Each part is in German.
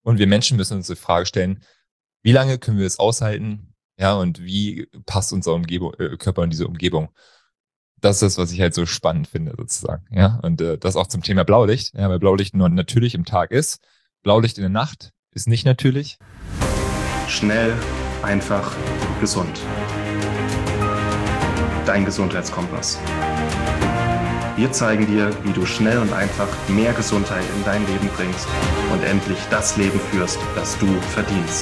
Und wir Menschen müssen uns die Frage stellen, wie lange können wir es aushalten? Ja, und wie passt unser Körper in diese Umgebung? Das ist das, was ich halt so spannend finde, sozusagen. Ja, und das auch zum Thema Blaulicht. Ja, weil Blaulicht nur natürlich im Tag ist. Blaulicht in der Nacht ist nicht natürlich. Schnell, einfach, gesund. Dein Gesundheitskompass. Wir zeigen dir, wie du schnell und einfach mehr Gesundheit in dein Leben bringst und endlich das Leben führst, das du verdienst.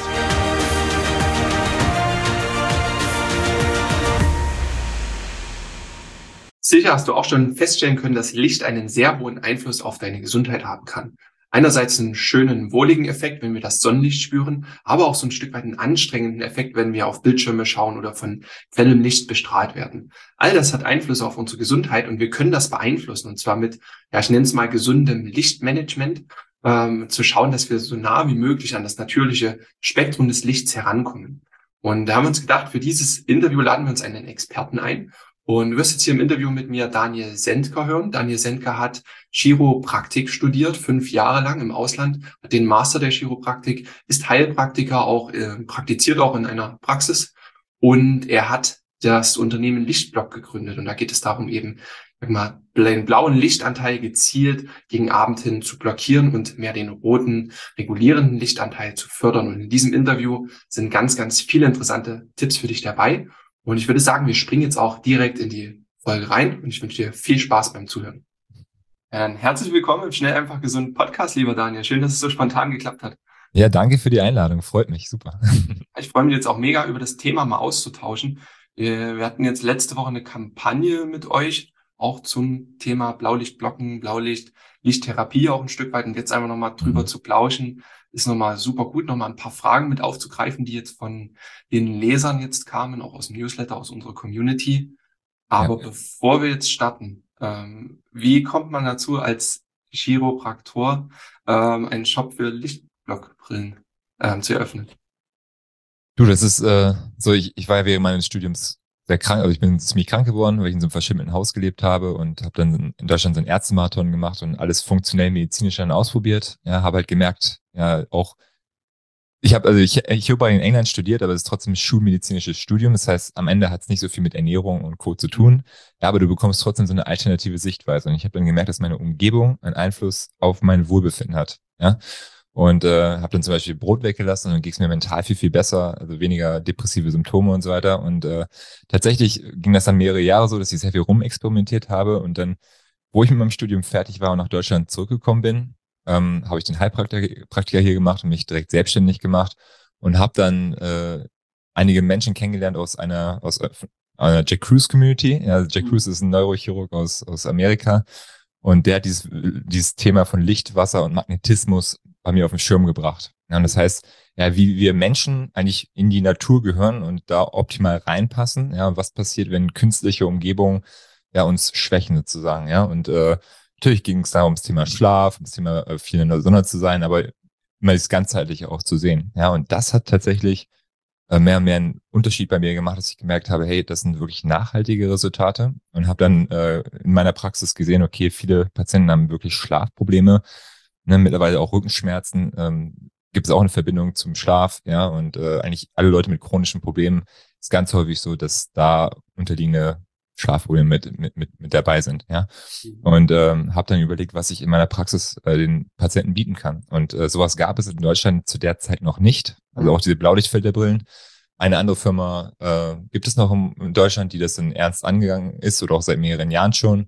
Sicher hast du auch schon feststellen können, dass Licht einen sehr hohen Einfluss auf deine Gesundheit haben kann. Einerseits einen schönen, wohligen Effekt, wenn wir das Sonnenlicht spüren, aber auch so ein Stück weit einen anstrengenden Effekt, wenn wir auf Bildschirme schauen oder von grellem Licht bestrahlt werden. All das hat Einfluss auf unsere Gesundheit und wir können das beeinflussen, und zwar mit, ja, ich nenne es mal gesundem Lichtmanagement, zu schauen, dass wir so nah wie möglich an das natürliche Spektrum des Lichts herankommen. Und da haben wir uns gedacht, für dieses Interview laden wir uns einen Experten ein. Und du wirst jetzt hier im Interview mit mir Daniel Sendker hören. Daniel Sendker hat Chiropraktik studiert, 5 Jahre lang im Ausland, hat den Master der Chiropraktik, ist Heilpraktiker, auch praktiziert auch in einer Praxis. Und er hat das Unternehmen Lichtblock gegründet. Und da geht es darum, eben, sag mal, den blauen Lichtanteil gezielt gegen Abend hin zu blockieren und mehr den roten, regulierenden Lichtanteil zu fördern. Und in diesem Interview sind ganz, ganz viele interessante Tipps für dich dabei. Und ich würde sagen, wir springen jetzt auch direkt in die Folge rein und ich wünsche dir viel Spaß beim Zuhören. Herzlich willkommen im Schnell einfach gesund Podcast, lieber Daniel. Schön, dass es so spontan geklappt hat. Ja, danke für die Einladung. Freut mich. Super. Ich freue mich jetzt auch mega, über das Thema mal auszutauschen. Wir hatten jetzt letzte Woche eine Kampagne mit euch, auch zum Thema Blaulichtblocken, Blaulicht, Lichttherapie auch ein Stück weit. Und jetzt einfach nochmal drüber zu plauschen, ist nochmal super gut, nochmal ein paar Fragen mit aufzugreifen, die jetzt von den Lesern jetzt kamen, auch aus dem Newsletter, aus unserer Community. Aber bevor wir jetzt starten, wie kommt man dazu, als Chiropraktor einen Shop für Lichtblockbrillen zu eröffnen? Du, das ist so, ich war ja während meines Studiums sehr krank, also ich bin ziemlich krank geworden, weil ich in so einem verschimmelten Haus gelebt habe und habe dann in Deutschland so einen Ärztemarathon gemacht und alles funktionell medizinisch dann ausprobiert. Ja, habe halt gemerkt, ja, auch ich habe bei in England studiert, aber es ist trotzdem ein schulmedizinisches Studium. Das heißt, am Ende hat es nicht so viel mit Ernährung und Co. zu tun. Ja, aber du bekommst trotzdem so eine alternative Sichtweise. Und ich habe dann gemerkt, dass meine Umgebung einen Einfluss auf mein Wohlbefinden hat. Ja. Und habe dann zum Beispiel Brot weggelassen und dann ging es mir mental viel, viel besser, also weniger depressive Symptome und so weiter. Und tatsächlich ging das dann mehrere Jahre so, dass ich sehr viel rumexperimentiert habe. Und dann, wo ich mit meinem Studium fertig war und nach Deutschland zurückgekommen bin, habe ich den Heilpraktiker hier gemacht und mich direkt selbstständig gemacht und habe dann einige Menschen kennengelernt aus einer Jack Kruse Community. Ja, also Jack Kruse ist ein Neurochirurg aus Amerika und der hat dieses Thema von Licht, Wasser und Magnetismus bei mir auf den Schirm gebracht. Ja, und das heißt, ja, wie wir Menschen eigentlich in die Natur gehören und da optimal reinpassen. Ja, und was passiert, wenn künstliche Umgebungen ja uns schwächen sozusagen. Ja, und natürlich ging es da ums Thema Schlaf, ums Thema viel in der Sonne zu sein, aber immer das Ganzheitliche auch zu sehen. Ja, und das hat tatsächlich mehr und mehr einen Unterschied bei mir gemacht, dass ich gemerkt habe, hey, das sind wirklich nachhaltige Resultate und habe dann in meiner Praxis gesehen, okay, viele Patienten haben wirklich Schlafprobleme, ne, mittlerweile auch Rückenschmerzen, gibt es auch eine Verbindung zum Schlaf, ja, und eigentlich alle Leute mit chronischen Problemen ist ganz häufig so, dass da unterliegende Schlafprobleme mit dabei sind, ja. Und habe dann überlegt, was ich in meiner Praxis den Patienten bieten kann. Und sowas gab es in Deutschland zu der Zeit noch nicht. Also auch diese Blaulichtfilterbrillen. Eine andere Firma gibt es noch in Deutschland, die das dann ernst angegangen ist oder auch seit mehreren Jahren schon.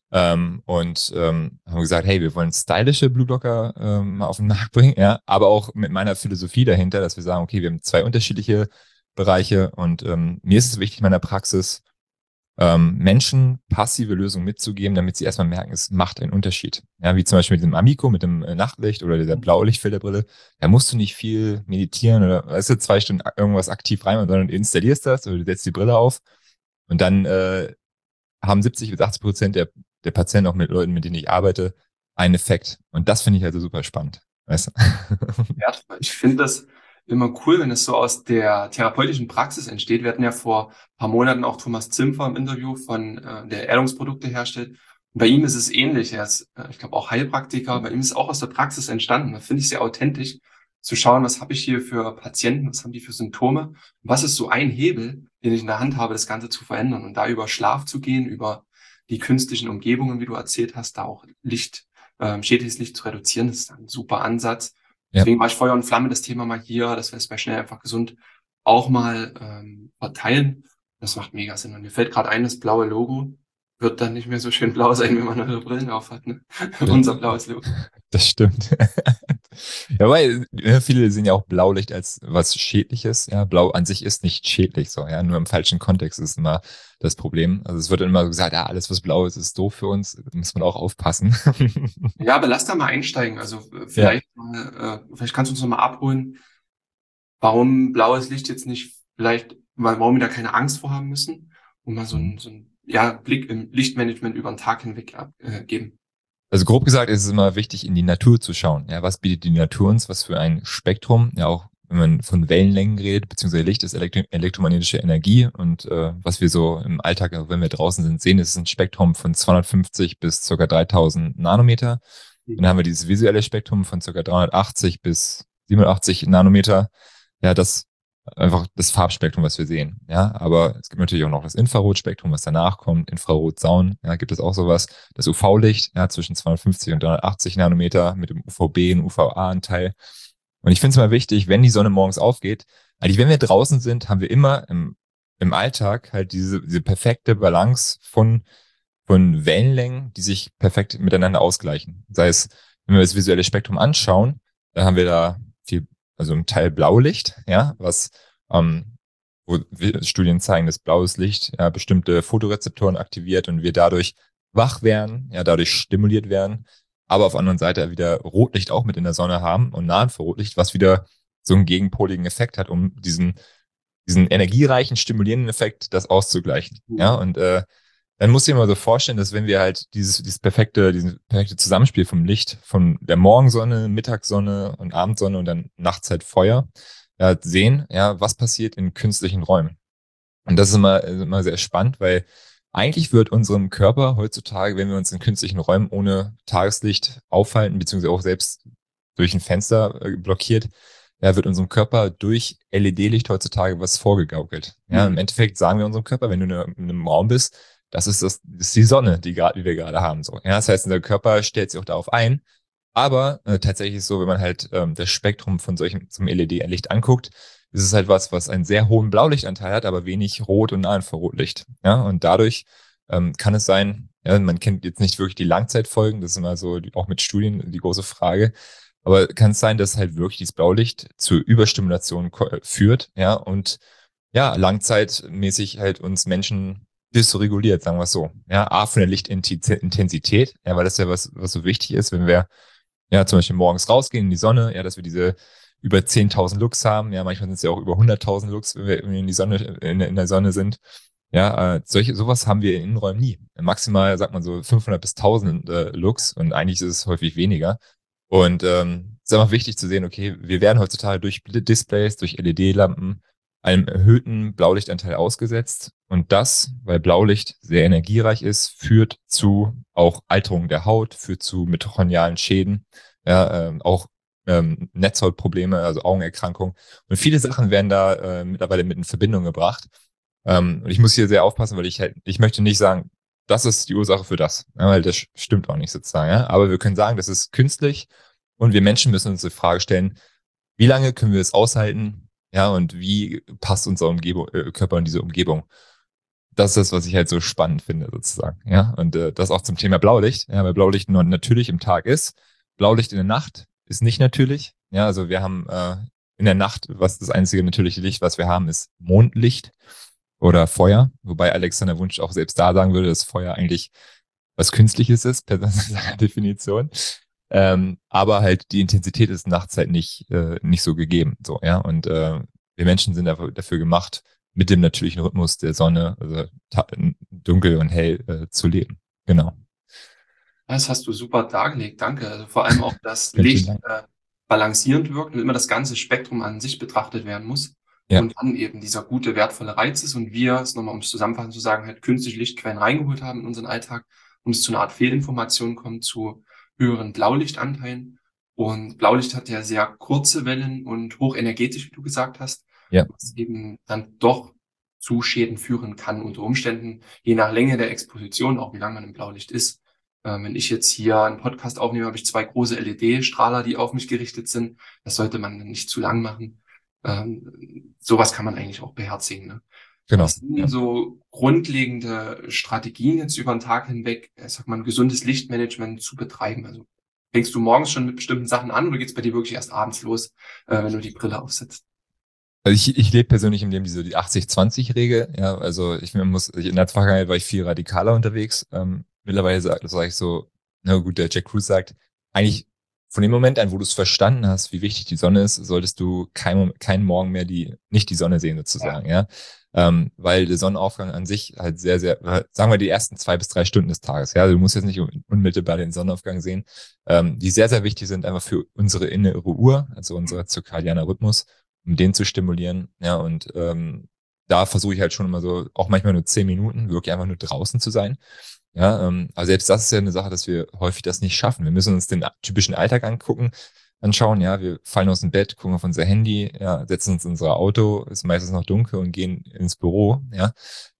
Und haben gesagt, hey, wir wollen stylische Blueblocker mal auf den Markt bringen, ja, aber auch mit meiner Philosophie dahinter, dass wir sagen, okay, wir haben 2 unterschiedliche Bereiche und mir ist es wichtig, in meiner Praxis Menschen passive Lösungen mitzugeben, damit sie erstmal merken, es macht einen Unterschied. Ja, wie zum Beispiel mit dem Amico, mit dem Nachtlicht oder dieser Blaulichtfilterbrille. Da musst du nicht viel meditieren oder weißt du, 2 Stunden irgendwas aktiv rein, sondern du installierst das oder du setzt die Brille auf und dann haben 70-80% der Patienten, auch mit Leuten, mit denen ich arbeite, einen Effekt. Und das finde ich also super spannend. Weißt du? Ja, ich finde das immer cool, wenn es so aus der therapeutischen Praxis entsteht. Wir hatten ja vor ein paar Monaten auch Thomas Zimpfer im Interview der Erdungsprodukte herstellt. Und bei ihm ist es ähnlich. Er ist, ich glaube, auch Heilpraktiker. Bei ihm ist es auch aus der Praxis entstanden. Das finde ich sehr authentisch. zu schauen, was habe ich hier für Patienten, was haben die für Symptome, was ist so ein Hebel, den ich in der Hand habe, das Ganze zu verändern und da über Schlaf zu gehen, über die künstlichen Umgebungen, wie du erzählt hast, da auch schädliches Licht zu reduzieren, das ist ein super Ansatz. Ja. Deswegen war ich Feuer und Flamme das Thema mal hier, dass wir es bei Schnell einfach gesund auch mal verteilen. Das macht mega Sinn. Und mir fällt gerade ein, das blaue Logo wird dann nicht mehr so schön blau sein, wenn man neue Brillen auf hat. Ne? Unser blaues Logo. Das stimmt. Ja, weil viele sehen ja auch Blaulicht als was Schädliches. Ja, Blau an sich ist nicht schädlich, so, ja, nur im falschen Kontext ist immer das Problem. Also es wird immer so gesagt, ja, alles was blau ist, ist doof für uns. Da muss man auch aufpassen. Ja, aber lass da mal einsteigen. Also vielleicht kannst du uns noch mal abholen, warum blaues Licht jetzt nicht warum wir da keine Angst vor haben müssen und mal so ein Blick im Lichtmanagement über den Tag hinweg geben. Also grob gesagt ist es immer wichtig, in die Natur zu schauen. Ja, was bietet die Natur uns? Was für ein Spektrum? Ja, auch wenn man von Wellenlängen redet, beziehungsweise Licht ist elektromagnetische Energie und was wir so im Alltag, wenn wir draußen sind, sehen, ist ein Spektrum von 250 bis ca. 3000 Nanometer. Und dann haben wir dieses visuelle Spektrum von ca. 380 bis 87 Nanometer. Ja, das einfach das Farbspektrum, was wir sehen. Ja, aber es gibt natürlich auch noch das Infrarotspektrum, was danach kommt. Infrarotsaun, ja, gibt es auch sowas. Das UV-Licht, ja, zwischen 250 und 380 Nanometer mit dem UVB und UVA-Anteil. Und ich finde es mal wichtig, wenn die Sonne morgens aufgeht, eigentlich wenn wir draußen sind, haben wir immer im Alltag halt diese perfekte Balance von Wellenlängen, die sich perfekt miteinander ausgleichen. Sei es, wenn wir das visuelle Spektrum anschauen, dann haben wir da also ein Teil Blaulicht, ja, was wo Studien zeigen, dass blaues Licht ja bestimmte Photorezeptoren aktiviert und wir dadurch wach werden, ja, dadurch stimuliert werden, aber auf der anderen Seite wieder Rotlicht auch mit in der Sonne haben und Nahinfrarotlicht, was wieder so einen gegenpoligen Effekt hat, um diesen energiereichen, stimulierenden Effekt, das auszugleichen. Ja, und dann muss ich mir mal so vorstellen, dass wenn wir halt dieses perfekte Zusammenspiel vom Licht, von der Morgensonne, Mittagssonne und Abendsonne und dann nachts halt Feuer, ja, sehen, ja, was passiert in künstlichen Räumen. Und das ist immer sehr spannend, weil eigentlich wird unserem Körper heutzutage, wenn wir uns in künstlichen Räumen ohne Tageslicht aufhalten, beziehungsweise auch selbst durch ein Fenster blockiert, ja, wird unserem Körper durch LED-Licht heutzutage was vorgegaukelt. Ja, im Endeffekt sagen wir unserem Körper, wenn du in einem Raum bist, das ist die Sonne, die wir gerade haben. So. Ja, das heißt, unser Körper stellt sich auch darauf ein. Aber tatsächlich ist es so, wenn man halt das Spektrum von zum LED-Licht anguckt, ist es halt was einen sehr hohen Blaulichtanteil hat, aber wenig Rot- und Nahinfrarotlicht. Ja, und dadurch kann es sein, ja, man kennt jetzt nicht wirklich die Langzeitfolgen, das ist immer so auch mit Studien die große Frage. Aber kann es sein, dass halt wirklich dieses Blaulicht zur Überstimulation führt, ja, und ja, langzeitmäßig halt uns Menschen dysreguliert, sagen wir es so. Ja, A, von der Lichtintensität, ja, weil das ja was so wichtig ist, wenn wir ja zum Beispiel morgens rausgehen in die Sonne, ja, dass wir diese über 10.000 Lux haben, ja, manchmal sind es ja auch über 100.000 Lux, wenn wir in die Sonne, in der Sonne sind. Ja, sowas haben wir in Innenräumen nie. Maximal, sagt man so 500 bis 1.000 Lux und eigentlich ist es häufig weniger. Und es ist einfach wichtig zu sehen, okay, wir werden heutzutage durch Displays, durch LED-Lampen einem erhöhten Blaulichtanteil ausgesetzt. Und das, weil Blaulicht sehr energiereich ist, führt zu auch Alterung der Haut, führt zu mitochondrialen Schäden, ja, auch Netzhautprobleme, also Augenerkrankungen. Und viele Sachen werden da mittlerweile mit in Verbindung gebracht. Und ich muss hier sehr aufpassen, weil ich möchte nicht sagen, das ist die Ursache für das, ja, weil das stimmt auch nicht sozusagen. Ja? Aber wir können sagen, das ist künstlich und wir Menschen müssen uns die Frage stellen, wie lange können wir es aushalten? Ja, und wie passt unser Körper in diese Umgebung? Das ist das, was ich halt so spannend finde, sozusagen. Ja, und das auch zum Thema Blaulicht. Ja, weil Blaulicht nur natürlich im Tag ist. Blaulicht in der Nacht ist nicht natürlich. Ja, also wir haben in der Nacht, was das einzige natürliche Licht, was wir haben, ist Mondlicht oder Feuer. Wobei Alexander Wunsch auch selbst da sagen würde, dass Feuer eigentlich was Künstliches ist, per seiner Definition. Aber halt die Intensität ist nachts halt nicht so gegeben. So, ja. Und wir Menschen sind dafür gemacht, mit dem natürlichen Rhythmus der Sonne, also dunkel und hell, zu leben. Genau. Das hast du super dargelegt, danke. Also vor allem auch, dass Licht balancierend wirkt und immer das ganze Spektrum an sich betrachtet werden muss. Ja. Und dann eben dieser gute, wertvolle Reiz ist und wir es nochmal, um es zusammenfassend zu sagen, halt künstliche Lichtquellen reingeholt haben in unseren Alltag und es zu einer Art Fehlinformation kommt, zu höheren Blaulichtanteilen. Und Blaulicht hat ja sehr kurze Wellen und hochenergetisch, wie du gesagt hast, Ja, was eben dann doch zu Schäden führen kann unter Umständen, je nach Länge der Exposition, auch wie lange man im Blaulicht ist. Wenn ich jetzt hier einen Podcast aufnehme, habe ich 2 große LED-Strahler, die auf mich gerichtet sind. Das sollte man nicht zu lang machen. Sowas kann man eigentlich auch beherzigen. Ne? genau. Was sind Ja. so grundlegende Strategien jetzt über den Tag hinweg, sag mal, ein gesundes Lichtmanagement zu betreiben? Also fängst du morgens schon mit bestimmten Sachen an oder geht's bei dir wirklich erst abends los, wenn du die Brille aufsetzt? Also ich lebe persönlich in dem diese die 80-20-Regel. Ja, also in der Vergangenheit war ich viel radikaler unterwegs. Mittlerweile sag ich so, na gut, der Jack Kruse sagt, eigentlich von dem Moment an, wo du es verstanden hast, wie wichtig die Sonne ist, solltest du keinen Morgen mehr nicht die Sonne sehen sozusagen, ja. Weil der Sonnenaufgang an sich halt sehr, sehr, sagen wir die ersten 2 bis 3 Stunden des Tages, ja. Du musst jetzt nicht unmittelbar den Sonnenaufgang sehen, die sehr, sehr wichtig sind einfach für unsere innere Uhr, also unser zirkadianer Rhythmus, um den zu stimulieren. Ja, und da versuche ich halt schon immer so, auch manchmal nur 10 Minuten, wirklich einfach nur draußen zu sein. Ja, aber selbst das ist ja eine Sache, dass wir häufig das nicht schaffen. Wir müssen uns den typischen Alltag anschauen. Ja, wir fallen aus dem Bett, gucken auf unser Handy, ja, setzen uns in unser Auto, ist meistens noch dunkel und gehen ins Büro. Ja,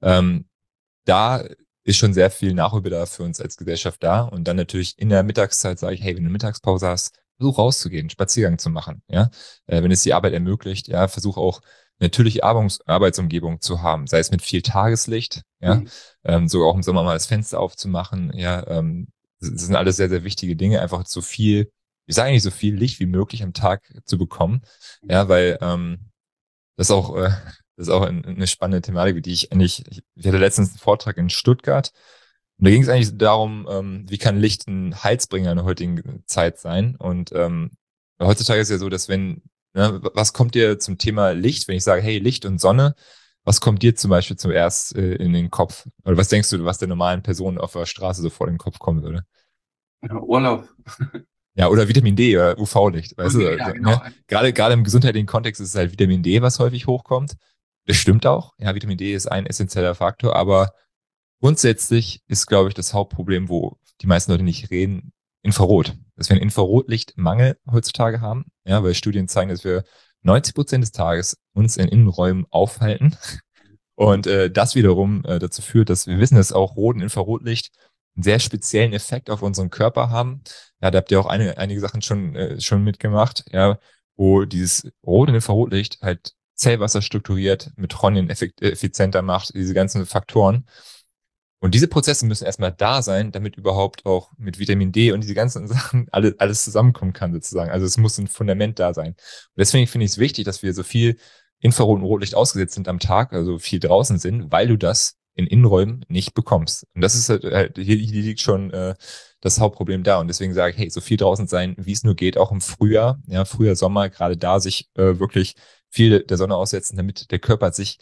da ist schon sehr viel Nachholbedarf für uns als Gesellschaft da. Und dann natürlich in der Mittagszeit sage ich, hey, wenn du Mittagspause hast, versuch rauszugehen, einen Spaziergang zu machen. Ja, wenn es die Arbeit ermöglicht, ja, versuch auch natürliche Arbeitsumgebung zu haben, sei es mit viel Tageslicht, ja, Mhm. sogar auch im Sommer mal das Fenster aufzumachen, ja, das sind alles sehr, sehr wichtige Dinge, einfach ich sage eigentlich so viel Licht wie möglich am Tag zu bekommen, ja, weil das ist auch, äh, das ist auch eine spannende Thematik, ich hatte letztens einen Vortrag in Stuttgart und da ging es eigentlich darum, wie kann Licht ein Heilsbringer in der heutigen Zeit sein und heutzutage ist ja so, dass was kommt dir zum Thema Licht, wenn ich sage, hey, Licht und Sonne, was kommt dir zum Beispiel zuerst in den Kopf? Oder was denkst du, was der normalen Person auf der Straße so vor den Kopf kommen würde? Ja, Urlaub. Ja, oder Vitamin D oder UV-Licht, weißt du? Okay, ja, Also, genau. ne? Gerade im gesundheitlichen Kontext ist es halt Vitamin D, was häufig hochkommt. Das stimmt auch. Ja, Vitamin D ist ein essentieller Faktor, aber grundsätzlich ist, glaube ich, das Hauptproblem, wo die meisten Leute nicht reden, Infrarot. Dass wir einen Infrarotlichtmangel heutzutage haben, ja, weil Studien zeigen, dass wir 90% des Tages uns in Innenräumen aufhalten und das wiederum dazu führt, dass wir wissen, dass auch Rot- und Infrarotlicht einen sehr speziellen Effekt auf unseren Körper haben. Ja, da habt ihr auch einige Sachen schon mitgemacht, ja, wo dieses Rot- und Infrarotlicht halt Zellwasser strukturiert, Mitochondrien effizienter macht, diese ganzen Faktoren. Und diese Prozesse müssen erstmal da sein, damit überhaupt auch mit Vitamin D und diese ganzen Sachen alles zusammenkommen kann, sozusagen. Also es muss ein Fundament da sein. Und deswegen finde ich es wichtig, dass wir so viel Infrarot- und Rotlicht ausgesetzt sind am Tag, also viel draußen sind, weil du das in Innenräumen nicht bekommst. Und das ist hier liegt schon das Hauptproblem da. Und deswegen sage ich, hey, so viel draußen sein, wie es nur geht, auch im Frühjahr, ja, Frühjahr, Sommer, gerade da sich wirklich viel der Sonne aussetzen, damit der Körper sich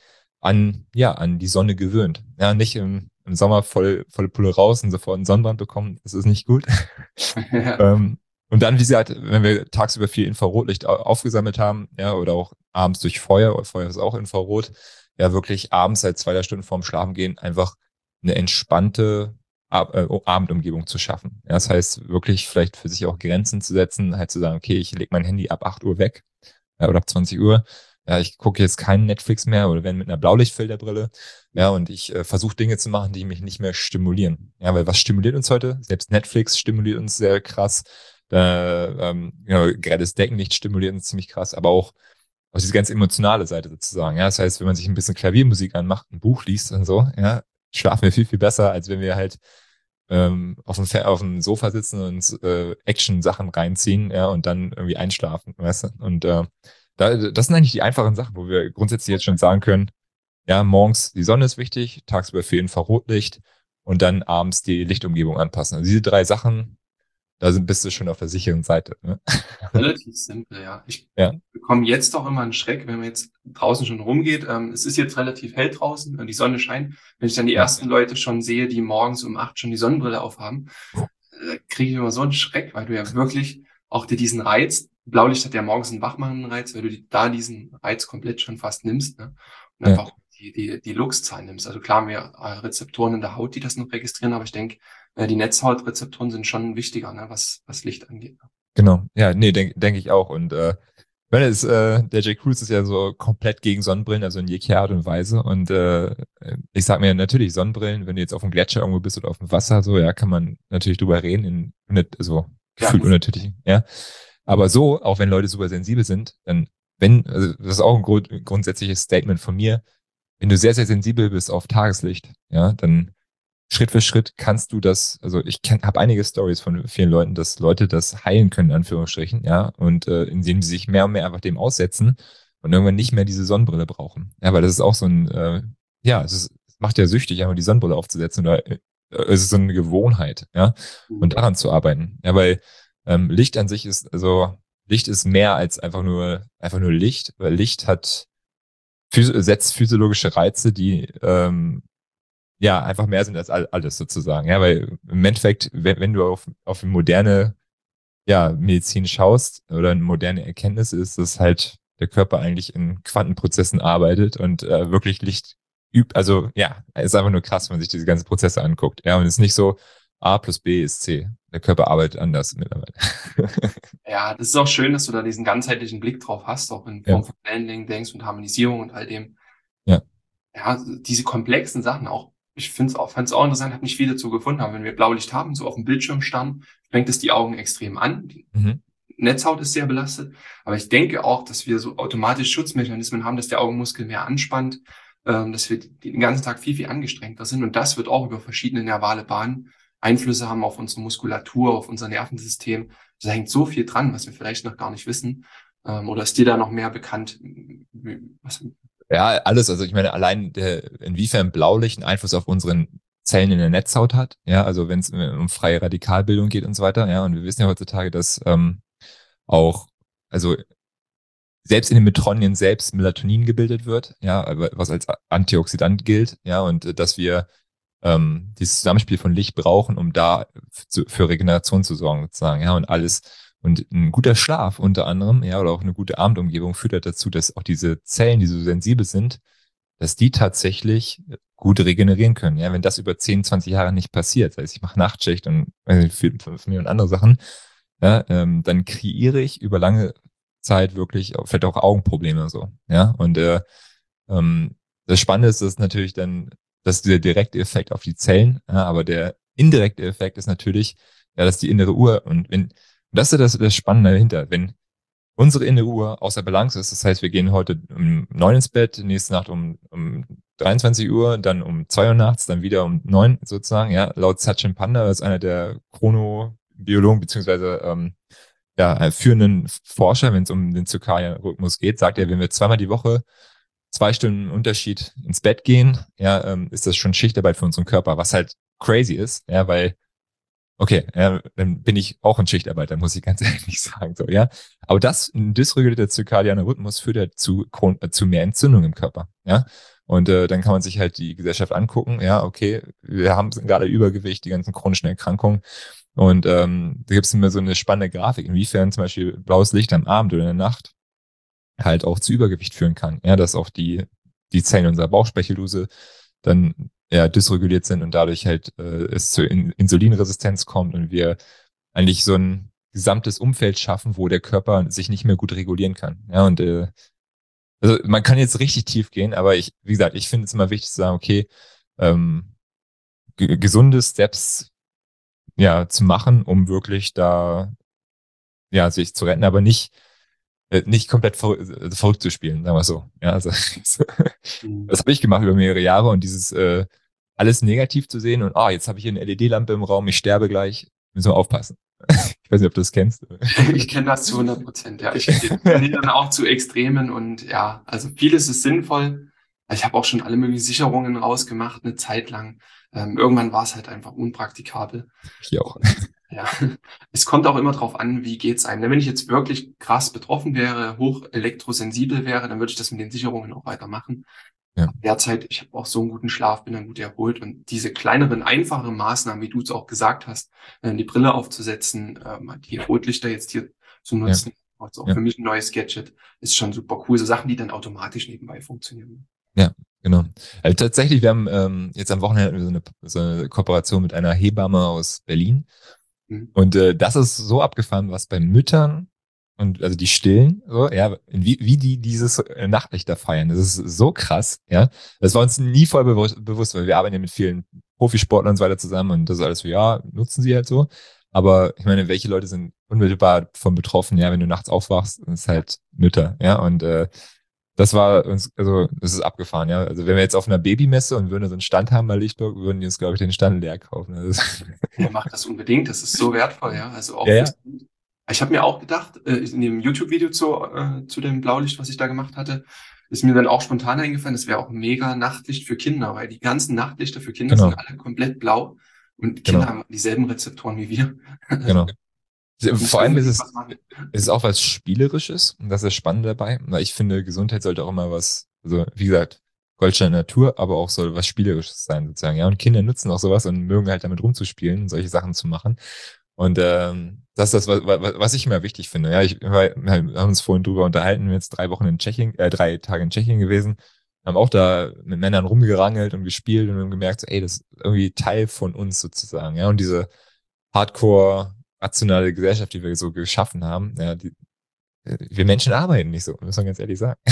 an die Sonne gewöhnt. Ja, nicht im Sommer volle Pulle raus und sofort einen Sonnenbrand bekommen. Das ist nicht gut. Und dann, wie gesagt, wenn wir tagsüber viel Infrarotlicht aufgesammelt haben, ja, oder auch abends durch Feuer ist auch Infrarot, ja, wirklich abends halt 2, 3 Stunden vorm Schlafengehen einfach eine entspannte Abendumgebung zu schaffen. Ja, das heißt, wirklich vielleicht für sich auch Grenzen zu setzen, halt zu sagen, okay, ich lege mein Handy ab 8 Uhr weg, ja, oder ab 20 Uhr. Ja, ich gucke jetzt keinen Netflix mehr oder wenn mit einer Blaulichtfilterbrille. Ja, und ich versuche Dinge zu machen, die mich nicht mehr stimulieren. Ja, weil was stimuliert uns heute? Selbst Netflix stimuliert uns sehr krass. Gerade das Deckenlicht stimuliert uns ziemlich krass, aber auch aus diese ganz emotionale Seite sozusagen. Ja, das heißt, wenn man sich ein bisschen Klaviermusik anmacht, ein Buch liest und so, ja, schlafen wir viel, viel besser, als wenn wir halt auf dem Sofa sitzen und uns Action-Sachen reinziehen, ja, und dann irgendwie einschlafen, weißt du? Und das sind eigentlich die einfachen Sachen, wo wir grundsätzlich jetzt schon sagen können, ja, morgens die Sonne ist wichtig, tagsüber viel Infrarotlicht und dann abends die Lichtumgebung anpassen. Also diese 3 Sachen, bist du schon auf der sicheren Seite. Ne? Relativ simpel, ja. Ich Ja, bekomme jetzt auch immer einen Schreck, wenn man jetzt draußen schon rumgeht. Es ist jetzt relativ hell draußen und die Sonne scheint. Wenn ich dann die ja, ersten Leute schon sehe, die morgens um 8 schon die Sonnenbrille aufhaben, kriege ich immer so einen Schreck, weil du ja wirklich auch dir diesen Reiz, Blaulicht hat ja morgens einen wachmachenden Reiz, weil du da diesen Reiz komplett schon fast nimmst, ne? Und ja. einfach die Luxzahl nimmst. Also klar haben wir Rezeptoren in der Haut, die das noch registrieren, aber ich denke, die Netzhautrezeptoren sind schon wichtiger, ne, was Licht angeht. Genau. Ja, nee, denk ich auch. Und ich meine, der Jay Cruz ist ja so komplett gegen Sonnenbrillen, also in jeglicher Art und Weise. Und ich sag mir natürlich, Sonnenbrillen, wenn du jetzt auf dem Gletscher irgendwo bist oder auf dem Wasser, so, ja, kann man natürlich drüber reden, so Ja, gefühlt unnatürlich, ja. Aber so, auch wenn Leute super sensibel sind, dann, also das ist auch ein grundsätzliches Statement von mir, wenn du sehr, sehr sensibel bist auf Tageslicht, ja, dann Schritt für Schritt kannst du das, also ich habe einige Stories von vielen Leuten, dass Leute das heilen können, in Anführungsstrichen, ja, und indem sie sich mehr und mehr einfach dem aussetzen und irgendwann nicht mehr diese Sonnenbrille brauchen. Ja, weil das ist auch so ein, ja, es macht ja süchtig, einfach die Sonnenbrille aufzusetzen oder es ist so eine Gewohnheit, ja, und daran zu arbeiten. Ja, weil Licht an sich ist, also Licht ist mehr als einfach nur Licht, weil Licht setzt physiologische Reize, die ja, einfach mehr sind als alles sozusagen. Ja, weil im Endeffekt, wenn du auf moderne, ja, Medizin schaust oder eine moderne Erkenntnis ist, dass halt der Körper eigentlich in Quantenprozessen arbeitet und wirklich Licht übt. Also ja, es ist einfach nur krass, wenn man sich diese ganzen Prozesse anguckt. Ja, und es ist nicht so, A plus B ist C. Der Körper arbeitet anders mittlerweile. Ja, das ist auch schön, dass du da diesen ganzheitlichen Blick drauf hast, auch in Ja, Form von Landing, denkst und Harmonisierung und all dem. ja, Ja, diese komplexen Sachen auch. Ich fand's auch interessant, habe nicht viel dazu gefunden, aber wenn wir Blaulicht haben, so auf dem Bildschirm starren, sprengt es die Augen extrem an. Die mhm. Netzhaut ist sehr belastet. Aber ich denke auch, dass wir so automatisch Schutzmechanismen haben, dass der Augenmuskel mehr anspannt, dass wir den ganzen Tag viel, viel angestrengter sind. Und das wird auch über verschiedene nervale Bahnen Einflüsse haben auf unsere Muskulatur, auf unser Nervensystem. Da hängt so viel dran, was wir vielleicht noch gar nicht wissen. Oder ist dir da noch mehr bekannt? Ja, alles. Also ich meine, allein inwiefern Blaulicht einen Einfluss auf unseren Zellen in der Netzhaut hat. Ja, also wenn es um freie Radikalbildung geht und so weiter. Ja, und wir wissen ja heutzutage, dass auch, also selbst in den Mitochondrien selbst Melatonin gebildet wird, ja, was als Antioxidant gilt, ja, und dass wir dieses Zusammenspiel von Licht brauchen, um da für Regeneration zu sorgen, sozusagen, ja, und alles. Und ein guter Schlaf unter anderem, ja, oder auch eine gute Abendumgebung führt halt dazu, dass auch diese Zellen, die so sensibel sind, dass die tatsächlich gut regenerieren können. Ja, wenn das über 10, 20 Jahre nicht passiert, das heißt, ich mache Nachtschicht und für mich und andere Sachen, ja, dann kreiere ich über lange Zeit wirklich vielleicht auch Augenprobleme so. Ja, und das Spannende ist, dass natürlich dann, dass dieser direkte Effekt auf die Zellen, ja, aber der indirekte Effekt ist natürlich, ja, dass die innere Uhr und das ist das Spannende dahinter, wenn unsere innere Uhr außer Balance ist, das heißt, wir gehen heute um 9 ins Bett, nächste Nacht um 23 Uhr, dann um 2 Uhr nachts, dann wieder um 9 sozusagen, ja, laut Sachin Panda, das ist einer der Chronobiologen beziehungsweise ja, führenden Forscher, wenn es um den zirkadianen Rhythmus geht, sagt er, wenn wir zweimal die Woche 2 Stunden Unterschied ins Bett gehen, ja, ist das schon Schichtarbeit für unseren Körper, was halt crazy ist, ja, weil, okay, ja, dann bin ich auch ein Schichtarbeiter, muss ich ganz ehrlich sagen, so, ja. Aber ein dysregulierter zirkadianer Rhythmus führt ja zu mehr Entzündung im Körper, ja. Und dann kann man sich halt die Gesellschaft angucken, ja, okay, wir haben gerade Übergewicht, die ganzen chronischen Erkrankungen. Und da gibt es immer so eine spannende Grafik, inwiefern zum Beispiel blaues Licht am Abend oder in der Nacht halt auch zu Übergewicht führen kann. Ja, dass auch die Zellen unserer Bauchspeicheldrüse dann ja dysreguliert sind und dadurch halt es zur Insulinresistenz kommt und wir eigentlich so ein gesamtes Umfeld schaffen, wo der Körper sich nicht mehr gut regulieren kann. Ja, und also man kann jetzt richtig tief gehen, aber wie gesagt, ich finde es immer wichtig zu sagen, okay, gesunde Steps ja zu machen, um wirklich da ja sich zu retten, aber nicht komplett verrückt zu spielen, sagen wir so. Ja, also das habe ich gemacht über mehrere Jahre und dieses alles negativ zu sehen und jetzt habe ich hier eine LED-Lampe im Raum, ich sterbe gleich, müssen wir aufpassen. Ich weiß nicht, ob du das kennst. Ich kenne das zu 100%, ja. Ich tendiere dann auch zu Extremen und ja, also vieles ist sinnvoll. Ich habe auch schon alle möglichen Sicherungen rausgemacht, eine Zeit lang. Irgendwann war es halt einfach unpraktikabel. Ich auch. Ja, es kommt auch immer drauf an, wie geht's einem. Wenn ich jetzt wirklich krass betroffen wäre, hoch elektrosensibel wäre, dann würde ich das mit den Sicherungen auch weitermachen. Ja. Derzeit, ich habe auch so einen guten Schlaf, bin dann gut erholt und diese kleineren, einfachen Maßnahmen, wie du es auch gesagt hast, die Brille aufzusetzen, die Rotlichter jetzt hier zu nutzen, also auch für mich ein neues Gadget, ist schon super cool. So Sachen, die dann automatisch nebenbei funktionieren. Ja, genau. Also tatsächlich, wir haben jetzt am Wochenende so eine Kooperation mit einer Hebamme aus Berlin. Mhm. Und das ist so abgefahren, was bei Müttern und also die Stillen, so, ja, wie die dieses Nachtlichter feiern. Das ist so krass, ja. Das war uns nie voll bewusst, weil wir arbeiten ja mit vielen Profisportlern und so weiter zusammen und das ist alles so, ja, nutzen sie halt so. Aber ich meine, welche Leute sind unmittelbar von betroffen, ja, wenn du nachts aufwachst, das ist halt Mütter, ja. Und das war uns, also das ist abgefahren, ja. Also wenn wir jetzt auf einer Babymesse und würden so einen Stand haben bei Lichtburg, würden die uns, glaube ich, den Stand leer kaufen. Also, Ihr macht das unbedingt, das ist so wertvoll, ja. Also auch ja, ja, fürs Kind. Ich habe mir auch gedacht, in dem YouTube-Video zu dem Blaulicht, was ich da gemacht hatte, ist mir dann auch spontan eingefallen, das wäre auch mega Nachtlicht für Kinder, weil die ganzen Nachtlichter für Kinder sind genau, alle komplett blau und Kinder genau, haben dieselben Rezeptoren wie wir. genau. Also muss Vor allem unbedingt was machen. es ist auch was Spielerisches und das ist das Spannende dabei, weil ich finde, Gesundheit sollte auch immer was, also wie gesagt, Goldstein Natur, aber auch soll was Spielerisches sein sozusagen, ja. Und Kinder nutzen auch sowas und mögen halt damit rumzuspielen und solche Sachen zu machen. Und das ist das, was ich immer wichtig finde. Ja, wir haben uns vorhin drüber unterhalten, wir sind jetzt 3 Wochen in Tschechien, 3 Tage in Tschechien gewesen, haben auch da mit Männern rumgerangelt und gespielt und haben gemerkt, so, ey, das ist irgendwie Teil von uns sozusagen, ja. Und diese Hardcore rationale Gesellschaft, die wir so geschaffen haben, ja, wir Menschen arbeiten nicht so, muss man ganz ehrlich sagen.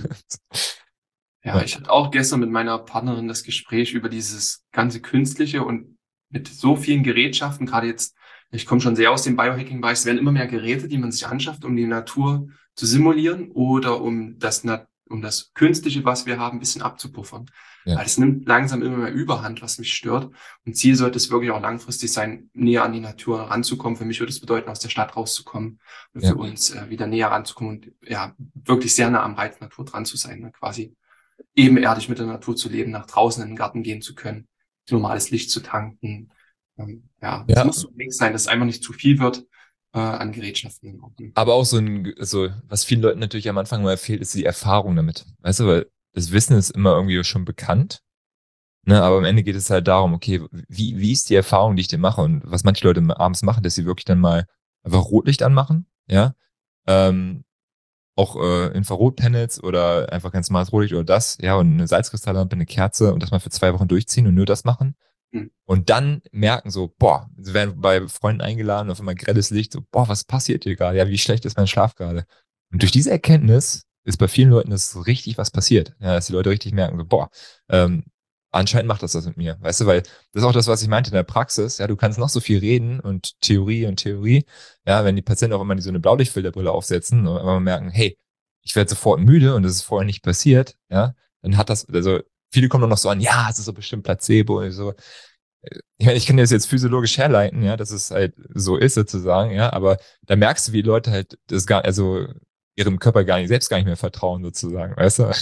Ja, Ja, ich hatte auch gestern mit meiner Partnerin das Gespräch über dieses ganze Künstliche und mit so vielen Gerätschaften, gerade jetzt, ich komme schon sehr aus dem Biohacking-Bereich, es werden immer mehr Geräte, die man sich anschafft, um die Natur zu simulieren oder um um das Künstliche, was wir haben, ein bisschen abzupuffern. ja, Weil es nimmt langsam immer mehr Überhand, was mich stört. Und Ziel sollte es wirklich auch langfristig sein, näher an die Natur ranzukommen. Für mich würde es bedeuten, aus der Stadt rauszukommen und ja, für uns wieder näher ranzukommen und ja, wirklich sehr nah am Reiz Natur dran zu sein, ne? Quasi ebenerdig mit der Natur zu leben, nach draußen in den Garten gehen zu können, normales Licht zu tanken. Ja, es ja, muss so ein Mix sein, dass es einfach nicht zu viel wird an Gerätschaften. aber auch so, was vielen Leuten natürlich am Anfang mal fehlt, ist die Erfahrung damit. Weißt du, weil das Wissen ist immer irgendwie schon bekannt, ne, aber am Ende geht es halt darum, okay, wie ist die Erfahrung, die ich dir mache und was manche Leute abends machen, dass sie wirklich dann mal einfach Rotlicht anmachen, ja, ähm, auch Infrarotpanels oder einfach ganz normales Rotlicht oder das, ja, und eine Salzkristalllampe, eine Kerze und das mal für 2 Wochen durchziehen und nur das machen. Hm. Und dann merken so, boah, sie werden bei Freunden eingeladen, auf einmal grelles Licht, so, boah, was passiert hier gerade? Ja, wie schlecht ist mein Schlaf gerade? Und durch Ja, diese Erkenntnis ist bei vielen Leuten das so richtig was passiert. Ja, dass die Leute richtig merken, so, boah, ähm, anscheinend macht das mit mir. Weißt du, weil das ist auch das, was ich meinte in der Praxis. Ja, du kannst noch so viel reden und Theorie. Ja, wenn die Patienten auch immer so eine Blaulichtfilterbrille aufsetzen und immer merken, hey, ich werde sofort müde und das ist vorher nicht passiert, ja, dann hat das, also viele kommen dann noch so an, ja, es ist so bestimmt Placebo und so. Ich meine, ich kann das jetzt physiologisch herleiten, ja, dass es halt so ist sozusagen, ja, aber da merkst du, wie Leute halt das gar, also ihrem Körper selbst gar nicht mehr vertrauen sozusagen, weißt du?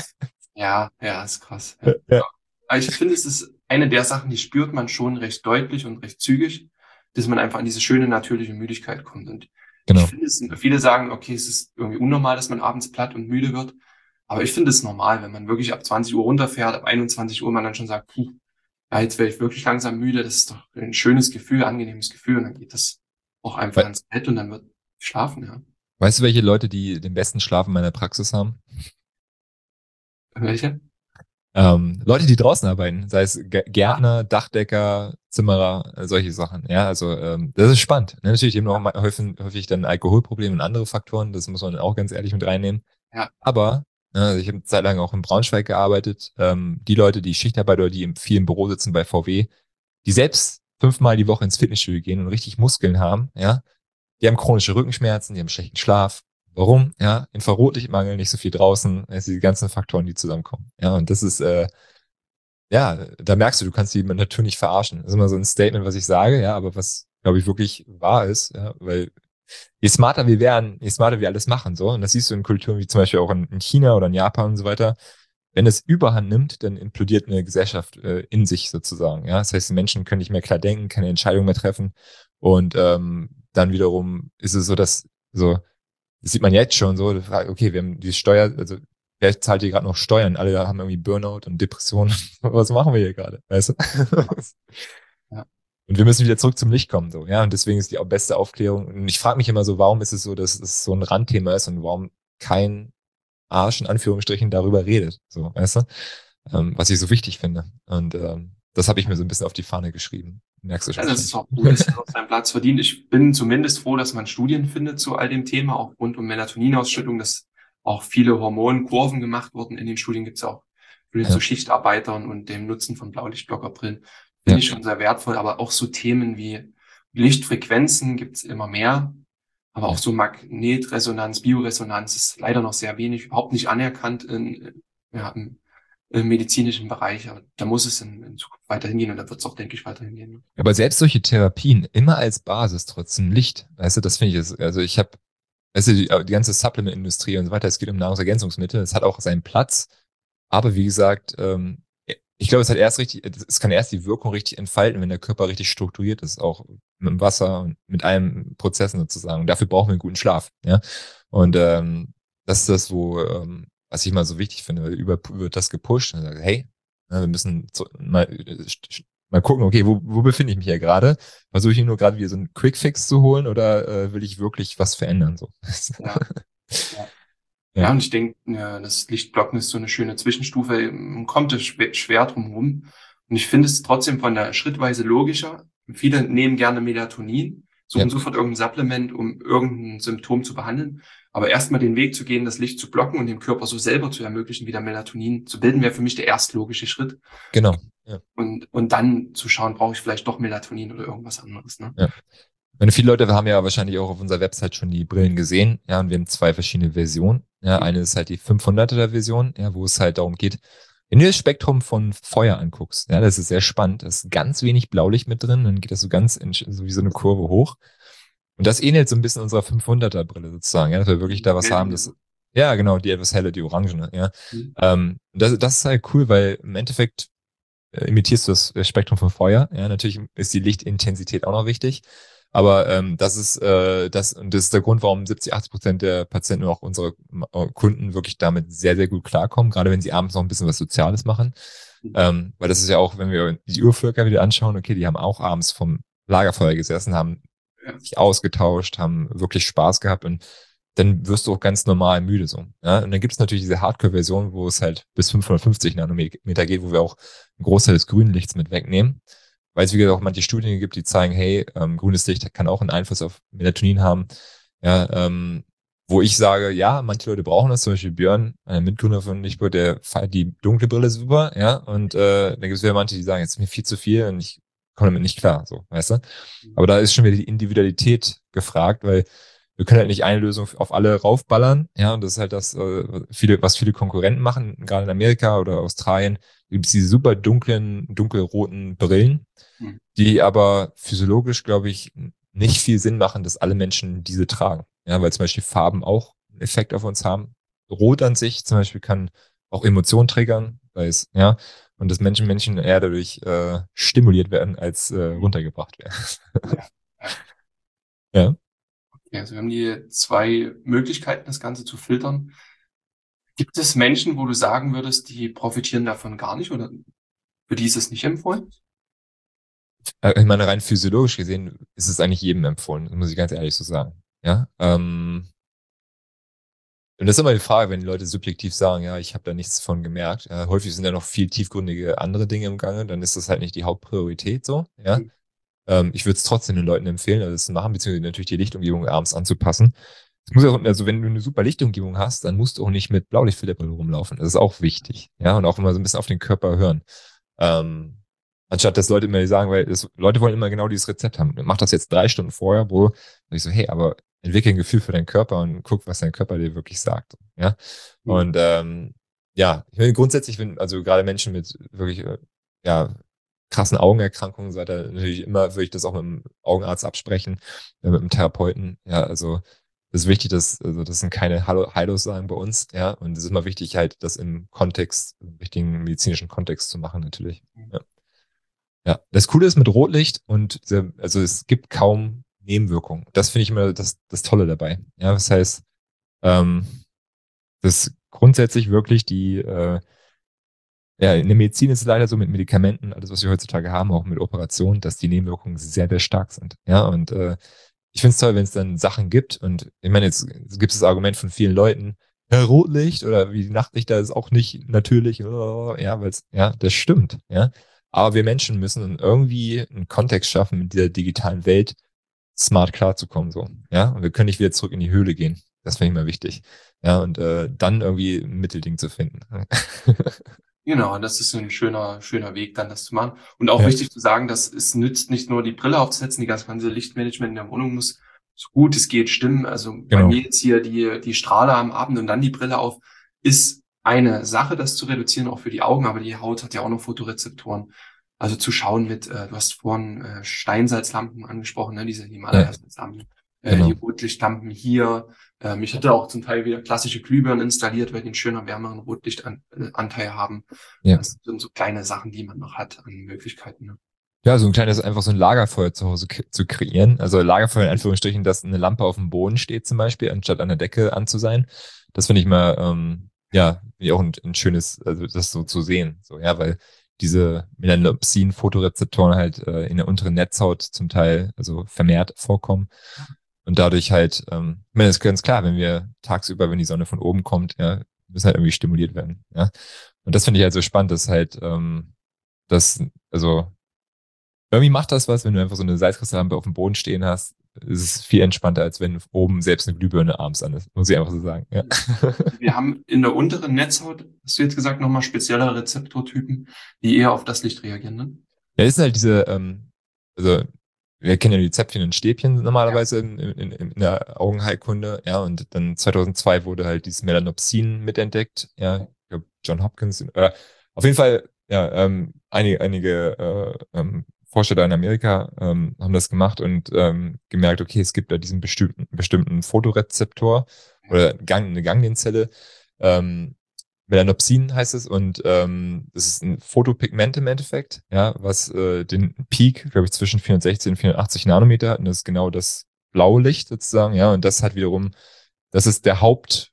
ja, ist krass. Ja. Ja, Aber ich finde, es ist eine der Sachen, die spürt man schon recht deutlich und recht zügig, dass man einfach an diese schöne natürliche Müdigkeit kommt. Und ich genau. finde viele sagen, okay, es ist irgendwie unnormal, dass man abends platt und müde wird. Aber ich finde es normal, wenn man wirklich ab 20 Uhr runterfährt, ab 21 Uhr man dann schon sagt, puh, ja, jetzt werde ich wirklich langsam müde. Das ist doch ein schönes Gefühl, angenehmes Gefühl. Und dann geht das auch einfach We ins Bett und dann wird schlafen, ja. Weißt du, welche Leute, die den besten Schlaf in meiner Praxis haben? Welche? Leute, die draußen arbeiten, sei es Gärtner, Dachdecker, Zimmerer, solche Sachen. Ja, also das ist spannend. Ne? Natürlich eben auch häufig dann Alkoholprobleme und andere Faktoren, das muss man dann auch ganz ehrlich mit reinnehmen. Ja, Aber also ich habe eine Zeit lang auch in Braunschweig gearbeitet. Die Leute, die Schichtarbeit oder die im vielen Büro sitzen bei VW, die selbst 5-mal die Woche ins Fitnessstudio gehen und richtig Muskeln haben, ja, die haben chronische Rückenschmerzen, die haben schlechten Schlaf. Warum? Ja, Infrarotlichtmangel, nicht so viel draußen, also die ganzen Faktoren, die zusammenkommen. Ja, und das ist, ja, da merkst du, du kannst die Natur nicht verarschen. Das ist immer so ein Statement, was ich sage, ja, aber was, glaube ich, wirklich wahr ist, ja, weil je smarter wir werden, je smarter wir alles machen, so. Und das siehst du in Kulturen wie zum Beispiel auch in China oder in Japan und so weiter. Wenn es Überhand nimmt, dann implodiert eine Gesellschaft in sich sozusagen. Ja, das heißt, die Menschen können nicht mehr klar denken, keine Entscheidungen mehr treffen. Und dann wiederum ist es so, dass so, das sieht man jetzt schon so, okay, wir haben die Steuer, also wer zahlt hier gerade noch Steuern? Alle haben irgendwie Burnout und Depressionen. Was machen wir hier gerade? Weißt du? ja. Und wir müssen wieder zurück zum Licht kommen, so, ja. Und deswegen ist die beste Aufklärung. Und ich frage mich immer so, warum ist es so, dass es so ein Randthema ist und warum kein Arsch in Anführungsstrichen darüber redet, so, weißt du? Was ich so wichtig finde. Und das habe ich mir so ein bisschen auf die Fahne geschrieben. Merkst du schon. Also das ist auch gut, dass er seinen Platz verdient. Ich bin zumindest froh, dass man Studien findet zu all dem Thema, auch rund um Melatoninausschüttung, dass auch viele Hormonkurven gemacht wurden. In den Studien gibt es auch Studien zu Schichtarbeitern und dem Nutzen von Blaulichtblockerbrillen. Finde ich schon sehr wertvoll, aber auch so Themen wie Lichtfrequenzen gibt es immer mehr. Aber auch so Magnetresonanz, Bioresonanz ist leider noch sehr wenig, überhaupt nicht anerkannt im medizinischen Bereich. Aber da muss es in Zukunft weiterhin gehen und da wird es auch, denke ich, weiterhin gehen. Aber selbst solche Therapien, immer als Basis trotzdem Licht. Weißt du, das finde ich, also ich habe, weißt du, die ganze Supplement-Industrie und so weiter, es geht um Nahrungsergänzungsmittel, es hat auch seinen Platz. Aber wie gesagt, ich glaube, es kann erst die Wirkung richtig entfalten, wenn der Körper richtig strukturiert ist, auch mit dem Wasser und mit allen Prozessen sozusagen. Und dafür brauchen wir einen guten Schlaf. Ja? Und das ist das, was ich mal so wichtig finde, weil wird das gepusht und sagt, hey, wir müssen mal gucken, okay, wo befinde ich mich hier gerade? Versuche ich hier nur gerade wieder so einen Quick-Fix zu holen oder will ich wirklich was verändern? So. Ja. Ja, und ich denke, das Lichtblocken ist so eine schöne Zwischenstufe. Man kommt es schwer drum rum. Und ich finde es trotzdem von der Schrittweise logischer. Viele nehmen gerne Melatonin, suchen sofort irgendein Supplement, um irgendein Symptom zu behandeln. Aber erstmal den Weg zu gehen, das Licht zu blocken und dem Körper so selber zu ermöglichen, wieder Melatonin zu bilden, wäre für mich der erstlogische Schritt. Genau. Ja. Und dann zu schauen, brauche ich vielleicht doch Melatonin oder irgendwas anderes. Ne? Ja. Viele Leute haben ja wahrscheinlich auch auf unserer Website schon die Brillen gesehen, ja, und wir haben 2 verschiedene Versionen. Ja, eine ist halt die 500er Version, ja, wo es halt darum geht, wenn du das Spektrum von Feuer anguckst, ja, das ist sehr spannend, da ist ganz wenig Blaulicht mit drin, dann geht das so so wie so eine Kurve hoch. Und das ähnelt so ein bisschen unserer 500er Brille sozusagen, ja, dass wir wirklich da was haben, ja, genau, die etwas helle, die orangene, ja. Das ist halt cool, weil im Endeffekt imitierst du das Spektrum von Feuer, ja, natürlich ist die Lichtintensität auch noch wichtig. Aber das ist der Grund, warum 70-80% der Patienten und auch unsere Kunden wirklich damit sehr, sehr gut klarkommen, gerade wenn sie abends noch ein bisschen was Soziales machen. Weil das ist ja auch, wenn wir die Urvölker wieder anschauen, okay, die haben auch abends vom Lagerfeuer gesessen, haben sich ausgetauscht, haben wirklich Spaß gehabt und dann wirst du auch ganz normal müde so. Ja? Und dann gibt es natürlich diese Hardcore-Version, wo es halt bis 550 Nanometer geht, wo wir auch einen Großteil des grünen Lichts mit wegnehmen. Weil es, wie gesagt, auch manche Studien gibt, die zeigen, hey, grünes Licht kann auch einen Einfluss auf Melatonin haben. Ja, wo ich sage, ja, manche Leute brauchen das, zum Beispiel Björn, ein Mitgründer von Lichtburg, der feiert die dunkle Brille super, ja, und da gibt es wieder manche, die sagen, jetzt ist mir viel zu viel und ich komme damit nicht klar, so, weißt du? Aber da ist schon wieder die Individualität gefragt, weil wir können halt nicht eine Lösung auf alle raufballern, ja, und das ist halt das, was viele Konkurrenten machen, gerade in Amerika oder Australien, gibt es diese super dunkelroten Brillen, die aber physiologisch, glaube ich, nicht viel Sinn machen, dass alle Menschen diese tragen. Ja, weil zum Beispiel Farben auch einen Effekt auf uns haben. Rot an sich zum Beispiel kann auch Emotionen triggern, ja, und dass Menschen eher dadurch stimuliert werden, als runtergebracht werden. Ja. Okay, also wir haben die 2 Möglichkeiten, das Ganze zu filtern. Gibt es Menschen, wo du sagen würdest, die profitieren davon gar nicht oder für die ist es nicht empfohlen? Ich meine, rein physiologisch gesehen ist es eigentlich jedem empfohlen, muss ich ganz ehrlich so sagen. Ja. Und das ist immer die Frage, wenn die Leute subjektiv sagen, ja, ich habe da nichts von gemerkt. Häufig sind ja noch viel tiefgründige andere Dinge im Gange, dann ist das halt nicht die Hauptpriorität so. Ja. Ich würde es trotzdem den Leuten empfehlen, also das zu machen, beziehungsweise natürlich die Lichtumgebung abends anzupassen. Es muss auch, also wenn du eine super Lichtumgebung hast, dann musst du auch nicht mit Blaulichtfilterbrille rumlaufen. Das ist auch wichtig. Ja, und auch immer so ein bisschen auf den Körper hören. Anstatt dass Leute immer sagen, weil Leute wollen immer genau dieses Rezept haben. Mach das jetzt 3 Stunden vorher, wo ich so, hey, aber entwickel ein Gefühl für deinen Körper und guck, was dein Körper dir wirklich sagt. Ja. Und ja, ich meine, grundsätzlich, also gerade Menschen mit wirklich krassen Augenerkrankungen, so weiter, natürlich immer würde ich das auch mit dem Augenarzt absprechen, mit dem Therapeuten. Ja, also das ist wichtig, das sind keine Heilsagen bei uns, ja, und es ist immer wichtig, halt das im richtigen medizinischen Kontext zu machen, natürlich. Ja. Ja, das Coole ist mit Rotlicht also es gibt kaum Nebenwirkungen. Das finde ich immer das Tolle dabei. Ja, das heißt, das grundsätzlich wirklich in der Medizin ist es leider so mit Medikamenten, alles was wir heutzutage haben, auch mit Operationen, dass die Nebenwirkungen sehr, sehr stark sind. Ja, und ich finde es toll, wenn es dann Sachen gibt und ich meine, jetzt gibt es das Argument von vielen Leuten, ja, Rotlicht oder wie die Nachtlichter ist auch nicht natürlich, ja, das stimmt, ja. Aber wir Menschen müssen irgendwie einen Kontext schaffen, mit dieser digitalen Welt smart klarzukommen, so. Ja, und wir können nicht wieder zurück in die Höhle gehen. Das finde ich mal wichtig. Ja, und dann irgendwie ein Mittelding zu finden. Genau, das ist ein schöner Weg, dann das zu machen. Und auch Ja, wichtig zu sagen, dass es nützt nicht nur die Brille aufzusetzen, die ganze Lichtmanagement in der Wohnung muss so gut es geht stimmen. Also bei genau. mir jetzt hier die Strahler am Abend und dann die Brille auf, ist eine Sache, das zu reduzieren, auch für die Augen, aber die Haut hat ja auch noch Photorezeptoren. Also zu schauen mit, du hast vorhin Steinsalzlampen angesprochen, ne, diese Ja, Himalaya-Salzlampen, die genau. Rotlichtlampen hier. Ich hatte auch zum Teil wieder klassische Glühbirnen installiert, weil die einen schöner, wärmeren Rotlichtanteil haben. Ja. Das sind so kleine Sachen, die man noch hat an Möglichkeiten. Ne? Ja, so ein kleines, einfach so ein Lagerfeuer zu Hause zu kreieren. Also Lagerfeuer in Anführungsstrichen, dass eine Lampe auf dem Boden steht zum Beispiel, anstatt an der Decke an zu sein. Das finde ich mal, ja, wie auch ein schönes, also das so zu sehen. So, ja, weil diese Melanopsin-Photorezeptoren halt in der unteren Netzhaut zum Teil also vermehrt vorkommen. Und dadurch halt, ich meine, das ist ganz klar, wenn wir tagsüber, wenn die Sonne von oben kommt, ja, müssen halt irgendwie stimuliert werden. Ja. Und das finde ich halt so spannend, dass halt, das, also irgendwie macht das was, wenn du einfach so eine Salzkristalllampe auf dem Boden stehen hast. Es ist viel entspannter, als wenn oben selbst eine Glühbirne abends an ist, muss ich einfach so sagen. Ja, Wir haben in der unteren Netzhaut, hast du jetzt gesagt, nochmal spezielle Rezeptortypen, die eher auf das Licht reagieren, ne? ja, es sind halt diese, also wir kennen ja die Zäpfchen und Stäbchen Ja. normalerweise in der Augenheilkunde, ja, und dann 2002 wurde halt dieses Melanopsin mitentdeckt, ja, ich glaube John Hopkins, auf jeden Fall, ja, einige Forscher da in Amerika haben das gemacht und gemerkt, okay, es gibt da diesen bestimmten Photorezeptor oder eine Ganglienzelle, Melanopsin heißt es und das ist ein Photopigment im Endeffekt, ja, was den Peak, glaube ich, zwischen 460 und 480 Nanometer hat und das ist genau das blaue Licht sozusagen, ja, und das hat wiederum, das ist der Haupt,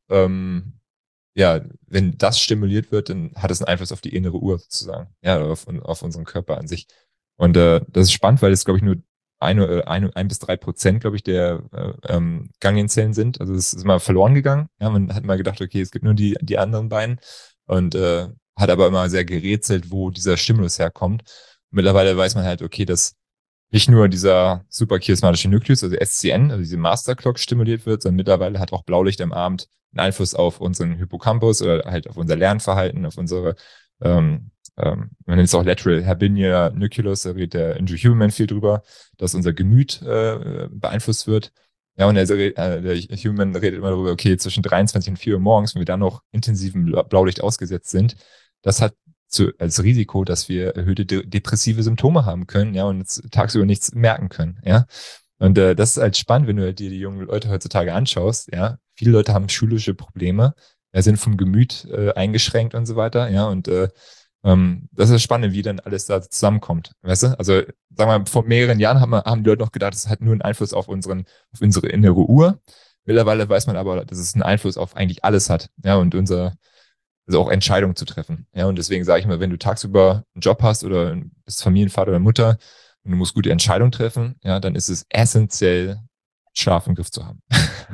ja, wenn das stimuliert wird, dann hat es einen Einfluss auf die innere Uhr sozusagen, ja, oder auf unseren Körper an sich. Und das ist spannend, weil es, glaube ich, nur 1 bis 3%, glaube ich, der Ganglienzellen sind. Also es ist mal verloren gegangen. Ja, man hat mal gedacht, okay, es gibt nur die anderen beiden und hat aber immer sehr gerätselt, wo dieser Stimulus herkommt. Mittlerweile weiß man halt, okay, dass nicht nur dieser superchiasmatische Nukleus, also SCN, also diese Master Clock stimuliert wird, sondern mittlerweile hat auch Blaulicht am Abend einen Einfluss auf unseren Hippocampus oder halt auf unser Lernverhalten, auf unsere man nennt es auch Lateral Herbinia Nucleus, da redet der Andrew Huberman viel drüber, dass unser Gemüt beeinflusst wird. Ja, und der Huberman redet immer darüber, okay, zwischen 23 und 4 Uhr morgens, wenn wir dann noch intensivem Blaulicht ausgesetzt sind, das hat als Risiko, dass wir erhöhte depressive Symptome haben können, ja, und jetzt tagsüber nichts merken können, ja. Und das ist halt spannend, wenn du dir die jungen Leute heutzutage anschaust, ja. Viele Leute haben schulische Probleme, ja, sind vom Gemüt eingeschränkt und so weiter, ja, und das ist spannend, wie dann alles da zusammenkommt, weißt du? Also, sagen wir mal, vor mehreren Jahren haben die Leute noch gedacht, es hat nur einen Einfluss auf unsere innere Uhr. Mittlerweile weiß man aber, dass es einen Einfluss auf eigentlich alles hat, ja, und also auch Entscheidungen zu treffen, ja, und deswegen sage ich mal, wenn du tagsüber einen Job hast oder bist Familienvater oder Mutter und du musst gute Entscheidungen treffen, ja, dann ist es essentiell, Schlaf im Griff zu haben.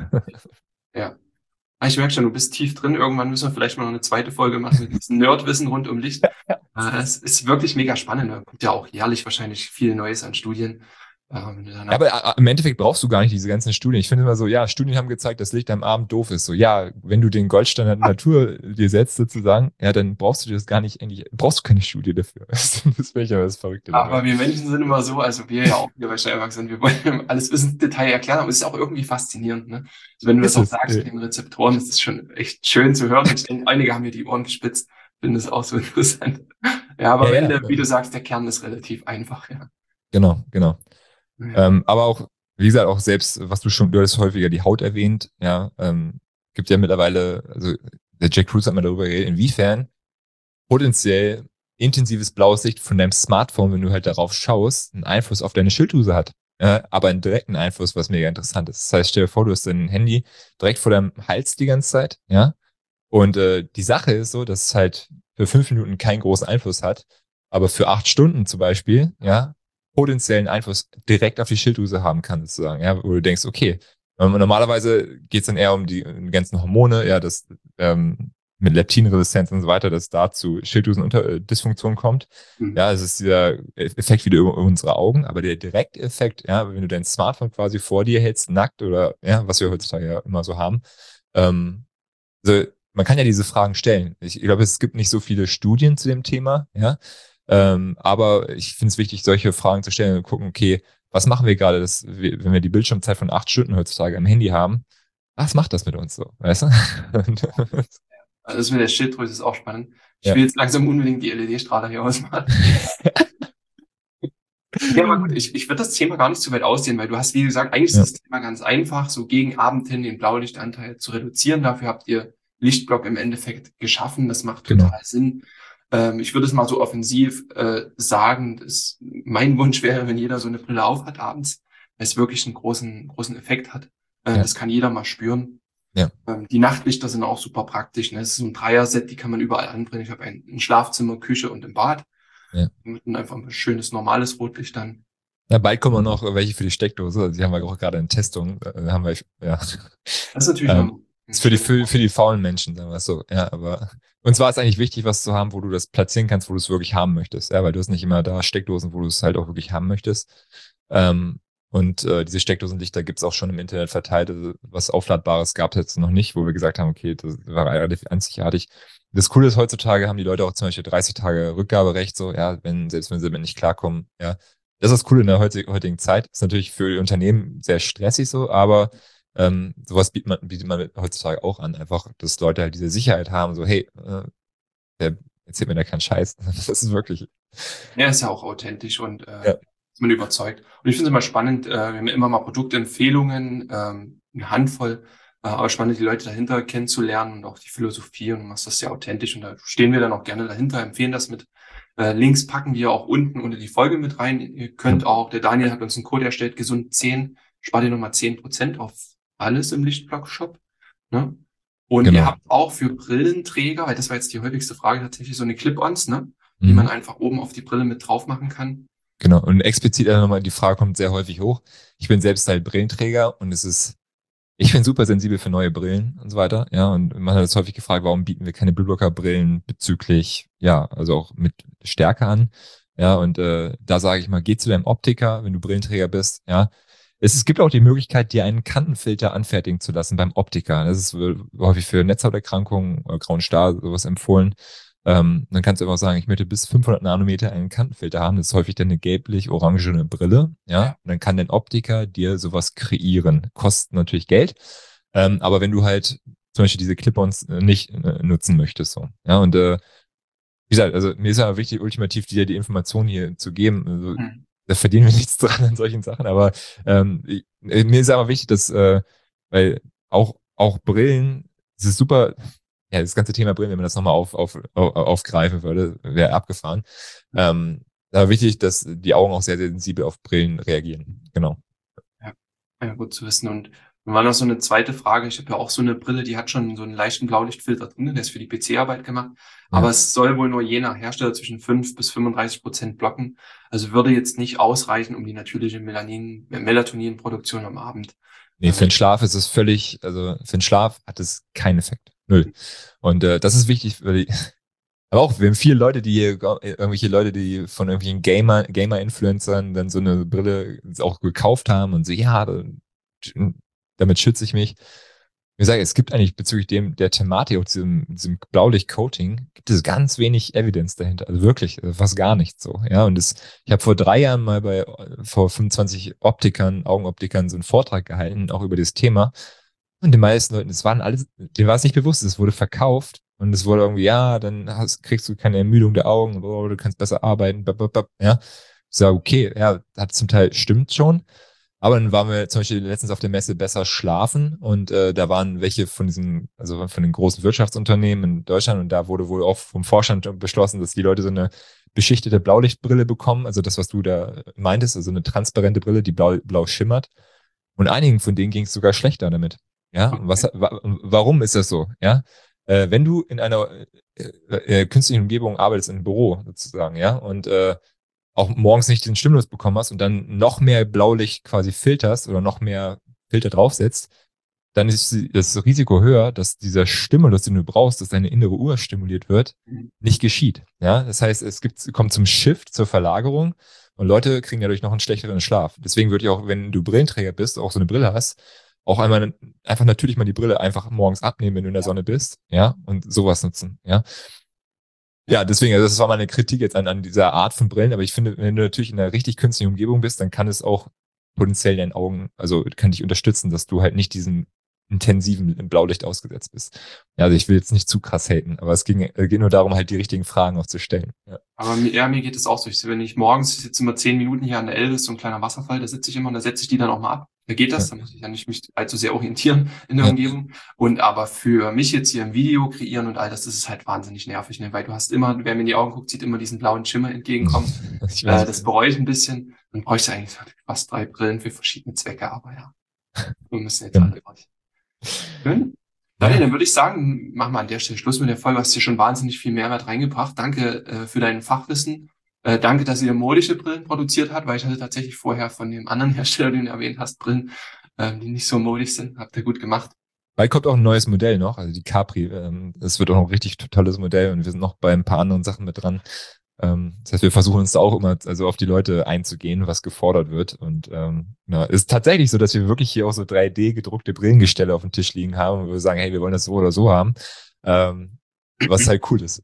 Ja. Ich merke schon, du bist tief drin. Irgendwann müssen wir vielleicht mal noch eine zweite Folge machen mit diesem Nerdwissen rund um Licht. Es ist wirklich mega spannend. Da kommt ja auch jährlich wahrscheinlich viel Neues an Studien. Wenn du Ja, danach aber im Endeffekt brauchst du gar nicht diese ganzen Studien. Ich finde immer so, ja, Studien haben gezeigt, dass Licht am Abend doof ist. So, ja, wenn du den Goldstandard Natur dir setzt sozusagen, ja, dann brauchst du das gar nicht, eigentlich brauchst du keine Studie dafür. Das finde ich aber das Verrückte dabei. Aber wir Menschen sind immer so, also wir ja auch hier bei Steinwachs sind, wir wollen alles bis ins Detail erklären, aber es ist auch irgendwie faszinierend, ne? Also wenn du das Ist auch es? sagst mit den Rezeptoren, das ist schon echt schön zu hören. Ich denke, einige haben mir die Ohren gespitzt, finden es auch so interessant. Ja, aber Ja, am ja, Ende, wie du sagst, der Kern ist relativ einfach, ja. genau, genau. Ja, Aber auch, wie gesagt, auch selbst, was du hast häufiger die Haut erwähnt, ja, gibt ja mittlerweile, also der Jack Kruse hat mal darüber geredet, inwiefern potenziell intensives blaues Licht von deinem Smartphone, wenn du halt darauf schaust, einen Einfluss auf deine Schilddrüse hat. Aber einen direkten Einfluss, was mega interessant ist. Das heißt, stell dir vor, du hast dein Handy direkt vor deinem Hals die ganze Zeit, ja. Und die Sache ist so, dass es halt für 5 Minuten keinen großen Einfluss hat, aber für 8 Stunden zum Beispiel, ja, potenziellen Einfluss direkt auf die Schilddrüse haben kann, sozusagen, ja, wo du denkst, okay, normalerweise geht es dann eher um die ganzen Hormone, ja, das mit Leptinresistenz und so weiter, dass da zu Schilddrüsendysfunktion kommt. Mhm. Ja, es ist dieser Effekt wieder über unsere Augen, aber der Direkteffekt, ja, wenn du dein Smartphone quasi vor dir hältst, nackt oder ja, was wir heutzutage ja immer so haben, also man kann ja diese Fragen stellen. Ich glaube, es gibt nicht so viele Studien zu dem Thema, ja, aber ich finde es wichtig, solche Fragen zu stellen und gucken, okay, was machen wir gerade, wenn wir die Bildschirmzeit von 8 Stunden heutzutage am Handy haben, was macht das mit uns so, weißt du? Also das mit der Schilddrüse ist auch spannend. Ich Ja. will jetzt langsam unbedingt die LED-Strahler hier ausmachen. Ja, aber gut, ich würde das Thema gar nicht so weit ausdehnen, weil du hast, wie gesagt, eigentlich ist Ja. das Thema ganz einfach, so gegen Abend hin den Blaulichtanteil zu reduzieren. Dafür habt ihr Lichtblock im Endeffekt geschaffen. Das macht Genau. total Sinn. Ich würde es mal so offensiv sagen, mein Wunsch wäre, wenn jeder so eine Brille aufhat abends, weil es wirklich einen großen Effekt hat. Ja. Das kann jeder mal spüren. Ja. Die Nachtlichter sind auch super praktisch. Ne? Das ist so ein Dreier-Set, die kann man überall anbringen. Ich habe ein Schlafzimmer, Küche und im Bad. Ja. Mit einfach ein schönes, normales Rotlicht dann. Ja, bald kommen noch welche für die Steckdose. Also die haben wir auch gerade in Testung. Haben wir, ja. Das ist natürlich ist für die faulen Menschen, sagen wir es so. Ja, aber uns war es eigentlich wichtig, was zu haben, wo du das platzieren kannst, wo du es wirklich haben möchtest. Ja, weil du hast nicht immer da Steckdosen, wo du es halt auch wirklich haben möchtest. Und diese Steckdosenlichter gibt es auch schon im Internet verteilt. Also, was Aufladbares gab es jetzt noch nicht, wo wir gesagt haben, okay, das war relativ einzigartig. Das Coole ist, heutzutage haben die Leute auch zum Beispiel 30 Tage Rückgaberecht, so, ja, selbst wenn sie damit nicht klarkommen, ja. Das ist das Coole in der heutigen Zeit. Ist natürlich für die Unternehmen sehr stressig so, aber sowas bietet man heutzutage auch an. Einfach, dass Leute halt diese Sicherheit haben, so, hey, der erzählt mir da keinen Scheiß. Das ist wirklich. Ja, ist ja auch authentisch und Ja. ist man überzeugt. Und ich finde es immer spannend, wir haben immer mal Produktempfehlungen, eine Handvoll, aber spannend, die Leute dahinter kennenzulernen und auch die Philosophie, und du machst das sehr authentisch und da stehen wir dann auch gerne dahinter, empfehlen das mit Links, packen wir auch unten unter die Folge mit rein. Ihr könnt auch, der Daniel hat uns einen Code erstellt, gesund 10, spart ihr nochmal 10% auf alles im Lichtblock-Shop. Ne? Und Genau. ihr habt auch für Brillenträger, weil das war jetzt die häufigste Frage, tatsächlich so eine Clip-Ons, ne? Die man einfach oben auf die Brille mit drauf machen kann. Genau. Und explizit nochmal, die Frage kommt sehr häufig hoch. Ich bin selbst halt Brillenträger und ich bin super sensibel für neue Brillen und so weiter. Ja, und man hat jetzt häufig gefragt, warum bieten wir keine Blueblocker-Brillen bezüglich, ja, also auch mit Stärke an. Ja, und da sage ich mal, geh zu deinem Optiker, wenn du Brillenträger bist. Ja, es gibt auch die Möglichkeit, dir einen Kantenfilter anfertigen zu lassen beim Optiker. Das ist häufig für Netzhauterkrankungen oder grauen Star sowas empfohlen. Dann kannst du einfach sagen, ich möchte bis 500 Nanometer einen Kantenfilter haben. Das ist häufig dann eine gelblich-orangene Brille. Ja, und dann kann dein Optiker dir sowas kreieren. Kostet natürlich Geld. Aber wenn du halt zum Beispiel diese Clip-ons nicht nutzen möchtest, so. Ja, und wie gesagt, also mir ist ja wichtig, ultimativ dir die Information hier zu geben. Also, da verdienen wir nichts dran an solchen Sachen, aber mir ist aber wichtig, dass, weil auch Brillen, es ist super, ja, das ganze Thema Brillen, wenn man das nochmal aufgreifen würde, wäre abgefahren. Aber wichtig, dass die Augen auch sehr, sehr sensibel auf Brillen reagieren. Genau. Ja, gut zu wissen. Und dann war noch so eine zweite Frage. Ich habe ja auch so eine Brille, die hat schon so einen leichten Blaulichtfilter drin, der ist für die PC-Arbeit gemacht. Ja. Aber es soll wohl nur je nach Hersteller zwischen 5 bis 35% blocken. Also würde jetzt nicht ausreichen, um die natürliche Melatoninproduktion am Abend. Nee, für den Schlaf ist es völlig, also für den Schlaf hat es keinen Effekt. Null. Und das ist wichtig, aber auch, wir haben viele Leute, irgendwelche Leute, die von irgendwelchen Gamer-Influencern dann so eine Brille auch gekauft haben und so, ja, damit schütze ich mich. Wie gesagt, es gibt eigentlich bezüglich der Thematik, auch diesem Blaulicht-Coating, gibt es ganz wenig Evidence dahinter. Also wirklich, fast gar nichts so. Ja, und ich habe vor 3 Jahren mal vor 25 Augenoptikern so einen Vortrag gehalten, auch über das Thema. Und den meisten Leuten, denen war es nicht bewusst, es wurde verkauft und es wurde irgendwie, ja, dann kriegst du keine Ermüdung der Augen, du kannst besser arbeiten, ja. Ich sage, okay, ja, das zum Teil stimmt schon. Aber dann waren wir zum Beispiel letztens auf der Messe besser schlafen und da waren welche von den großen Wirtschaftsunternehmen in Deutschland und da wurde wohl auch vom Vorstand beschlossen, dass die Leute so eine beschichtete Blaulichtbrille bekommen, also das, was du da meintest, also eine transparente Brille, die blau schimmert. Und einigen von denen ging es sogar schlechter damit. Ja, okay. Warum ist das so? Ja, wenn du in einer künstlichen Umgebung arbeitest, in einem Büro sozusagen, ja, und auch morgens nicht den Stimulus bekommen hast und dann noch mehr Blaulicht quasi filterst oder noch mehr Filter draufsetzt, dann ist das Risiko höher, dass dieser Stimulus, den du brauchst, dass deine innere Uhr stimuliert wird, nicht geschieht. Ja, das heißt, kommt zum Shift, zur Verlagerung und Leute kriegen dadurch noch einen schlechteren Schlaf. Deswegen würde ich auch, wenn du Brillenträger bist, auch so eine Brille hast, auch einfach natürlich mal die Brille einfach morgens abnehmen, wenn du in der Sonne bist, ja, und sowas nutzen, ja. Ja, deswegen, also das war meine Kritik jetzt an dieser Art von Brillen, aber ich finde, wenn du natürlich in einer richtig künstlichen Umgebung bist, dann kann es auch potenziell deinen Augen, also kann dich unterstützen, dass du halt nicht diesem intensiven Blaulicht ausgesetzt bist. Ja, also ich will jetzt nicht zu krass haten, aber es geht nur darum, halt die richtigen Fragen auch zu stellen. Ja. Aber mir geht es auch so. Wenn ich morgens sitze immer 10 Minuten hier an der Elbe, ist so ein kleiner Wasserfall, da sitze ich immer und da setze ich die dann auch mal ab. Da geht das, da muss ich ja nicht mich allzu sehr orientieren in der Umgebung. Und aber für mich jetzt hier im Video kreieren und all das ist halt wahnsinnig nervig, ne? Weil du hast immer, wer mir in die Augen guckt, sieht immer diesen blauen Schimmer entgegenkommen. Das bereue ich ein bisschen. Man bräuchte eigentlich fast 3 Brillen für verschiedene Zwecke, aber ja. Wir müssen jetzt alle durch. Schön. Daniel, dann würde ich sagen, machen wir an der Stelle Schluss mit der Folge. Du hast hier schon wahnsinnig viel Mehrwert reingebracht. Danke für dein Fachwissen. Danke, dass ihr modische Brillen produziert habt, weil ich hatte tatsächlich vorher von dem anderen Hersteller, den du erwähnt hast, Brillen, die nicht so modisch sind. Habt ihr gut gemacht. Bald kommt auch ein neues Modell noch, also die Capri. Das wird auch ein richtig tolles Modell und wir sind noch bei ein paar anderen Sachen mit dran. Das heißt, wir versuchen uns da auch immer auf die Leute einzugehen, was gefordert wird. Und ist tatsächlich so, dass wir wirklich hier auch so 3D gedruckte Brillengestelle auf dem Tisch liegen haben und wir sagen, hey, wir wollen das so oder so haben. Was halt cool ist.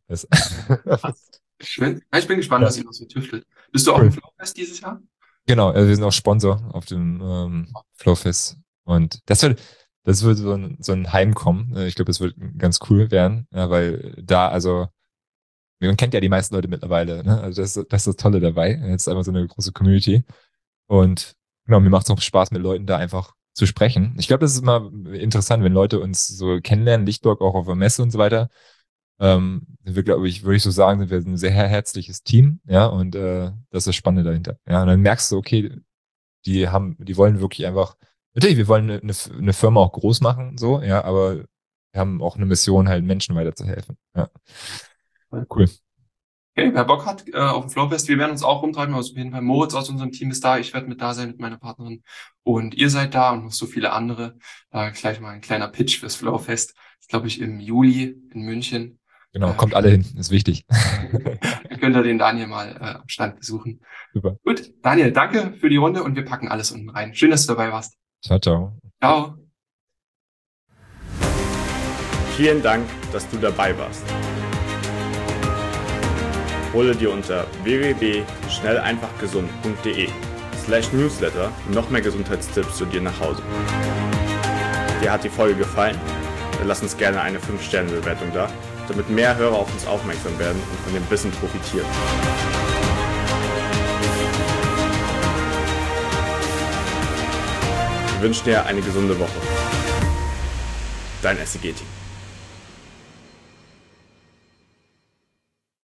Schön. Ich bin gespannt, was ihr noch so tüftelt. Bist du auch im Flowfest dieses Jahr? Genau, also wir sind auch Sponsor auf dem Flowfest. Und das wird so ein Heimkommen. Ich glaube, das wird ganz cool werden, ja, weil da, also man kennt ja die meisten Leute mittlerweile, ne? Also das ist das Tolle dabei. Jetzt ist einfach so eine große Community. Und genau, mir macht es auch Spaß, mit Leuten da einfach zu sprechen. Ich glaube, das ist immer interessant, wenn Leute uns so kennenlernen, Lichtburg auch auf der Messe und so weiter. Wir, glaube ich, würde ich so sagen, sind wir ein sehr herzliches Team, ja, und das ist das Spannende dahinter. Ja, und dann merkst du, okay, die wollen wirklich einfach, natürlich, wir wollen eine Firma auch groß machen, so, ja, aber wir haben auch eine Mission, halt Menschen weiterzuhelfen. Ja. Cool. Okay, wer Bock hat auf dem Flowfest, wir werden uns auch rumtreiben. Also auf jeden Fall Moritz aus unserem Team ist da. Ich werde mit da sein mit meiner Partnerin. Und ihr seid da und noch so viele andere. Gleich mal ein kleiner Pitch fürs Flowfest. Das glaube ich im Juli in München. Genau, kommt alle hin, ist wichtig. Dann könnt ihr den Daniel mal am Stand besuchen. Super. Gut, Daniel, danke für die Runde und wir packen alles unten rein. Schön, dass du dabei warst. Ciao, ciao. Ciao. Vielen Dank, dass du dabei warst. Hole dir unter www.schnelleinfachgesund.de/newsletter noch mehr Gesundheitstipps zu dir nach Hause. Dir hat die Folge gefallen? Dann lass uns gerne eine 5-Sterne-Bewertung da, damit mehr Hörer auf uns aufmerksam werden und von dem Wissen profitieren. Wir wünschen dir eine gesunde Woche. Dein SEG-Team.